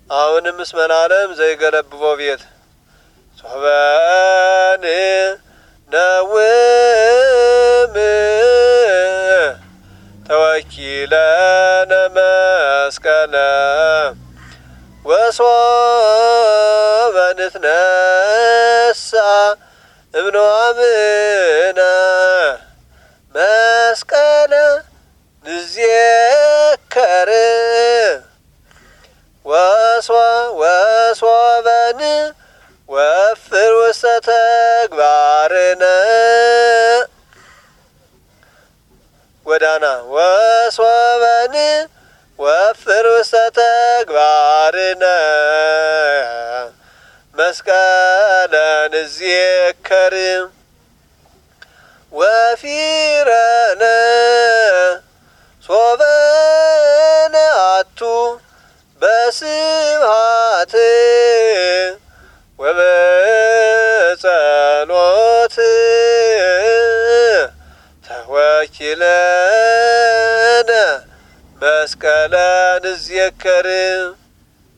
አሁንም እስመ ለዓለም ዘይገለብቦ ቤት ሶበን ነውም ተወኪለነ መስቀለ ወሶበ ንትነሣ እምነዋምነ መስቀለ ንዜከር ወሶበን ወፍር ውስተ ተግባርነ ጎዳና ወሶበን ወፍር ውስተ ተግባርነ መስቀለ ንዜከር ወፊረነ ሶበ ነአቱ በስብሐት ወበጸሎት ተወኪለነ መስቀለ ንዜከር